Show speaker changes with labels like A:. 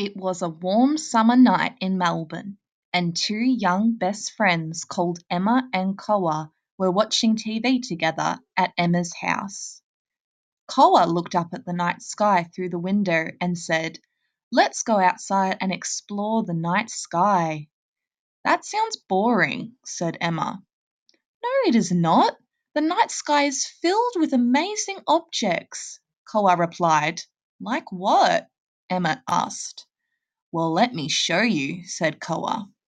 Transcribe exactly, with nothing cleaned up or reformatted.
A: It was a warm summer night in Melbourne, and two young best friends called Emma and Koa were watching T V together at Emma's house. Koa looked up at the night sky through the window and said, "Let's go outside and explore the night sky." "That sounds boring," said Emma. "No, it is not. The night sky is filled with amazing objects," Koa replied. "Like what?" Emma asked. "Well, let me show you," said Koa.